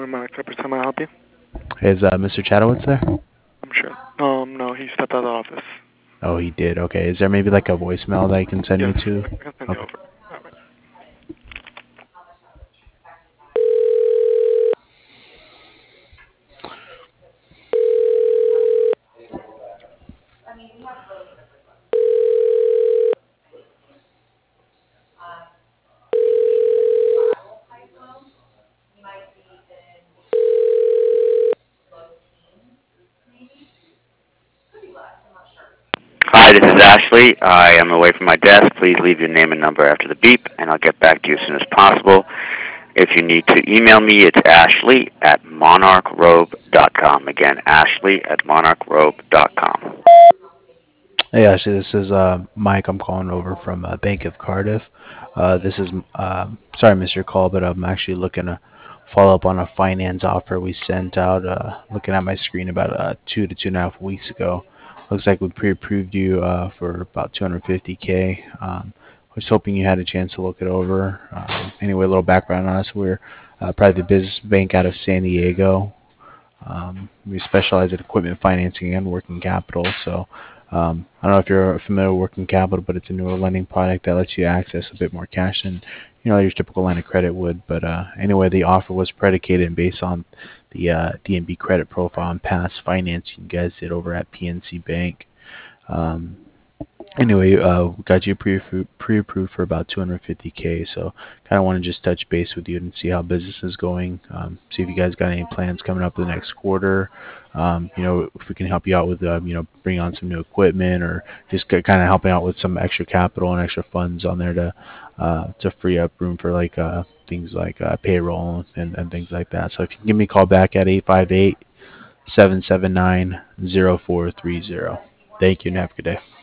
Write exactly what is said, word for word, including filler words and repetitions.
Automatic Clippers. How may I help you? Is uh, mister Chatowitz there? I'm sure. Um, no, he stepped out of the office. Oh, he did. Okay. Is there maybe like a voicemail that you can send me Yes, to? I can send you Okay. over. All right. Hi, this is Ashley. I am away from my desk. Please leave your name and number after the beep, and I'll get back to you as soon as possible. If you need to email me, it's ashley at monarchrobe dot com. Again, ashley at monarchrobe dot com. Hey, actually, this is uh, Mike. I'm calling over from uh, Bank of Cardiff. Uh, this is uh, sorry, I missed your call, but I'm actually looking to follow up on a finance offer we sent out. Uh, looking at my screen about uh, two to two and a half weeks ago. Looks like we pre-approved you uh, for about two hundred fifty k. Um, I was hoping you had a chance to look it over. Um, anyway, a little background on us: we're a private business bank out of San Diego. Um, we specialize in equipment financing and working capital. So um, I don't know if you're familiar with working capital, but it's a newer lending product that lets you access a bit more cash than you know your typical line of credit would. But uh, anyway, the offer was predicated based on the uh, D N B credit profile and past financing you guys did over at P N C Bank. Um, Anyway, uh, we got you pre pre-approved for about two hundred fifty k. So, kind of want to just touch base with you and see how business is going. Um, see if you guys got any plans coming up the next quarter. Um, you know, if we can help you out with, um, you know, bringing on some new equipment or just kind of helping out with some extra capital and extra funds on there to uh, to free up room for like uh, things like uh, payroll and, and things like that. So, if you can give me a call back at eight five eight, seven seven nine, zero four three zero. Thank you and have a good day.